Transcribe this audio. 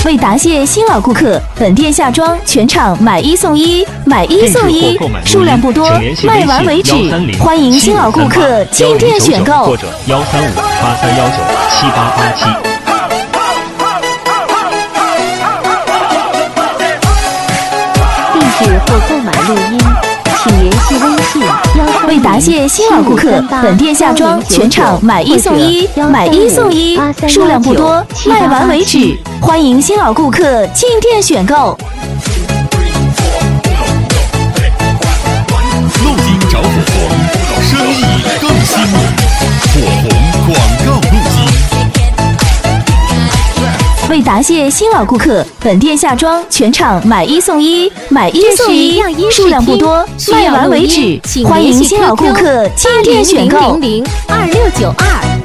为答谢新老顾客，本店下装全场买一送一，买一送一，数量不多，卖完为止。欢迎新老顾客进店选购， 或者13583197887。 地址或购买录音，请联系微信135。 为答谢新老顾客，本店下装全场买一送一，买一送一，数量不多，卖完为止。欢迎新老顾客进店选购。 录音找火红，生意更兴隆。火红广告录音。 为答谢新老顾客，本店下装全场买一送一，买一送一，数量不多，卖完为止。欢迎新老顾客进店选购。 2692